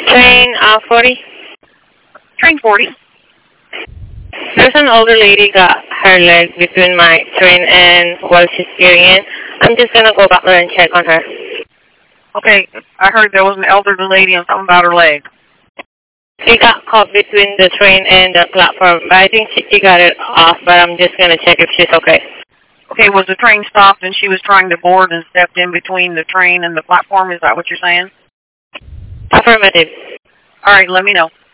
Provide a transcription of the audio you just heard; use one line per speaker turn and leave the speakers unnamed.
Train 40.
Train 40.
There's an older lady got her leg between my train and while she's steering in. I'm just gonna go back there and check on her.
Okay, I heard there was an elderly lady and something about her leg.
She got caught between the train and the platform, but I think she got it off, but I'm just gonna check if she's okay.
Okay, was the train stopped and she was trying to board and stepped in between the train and the platform? Is that what you're saying?
Affirmative.
All right, let me know.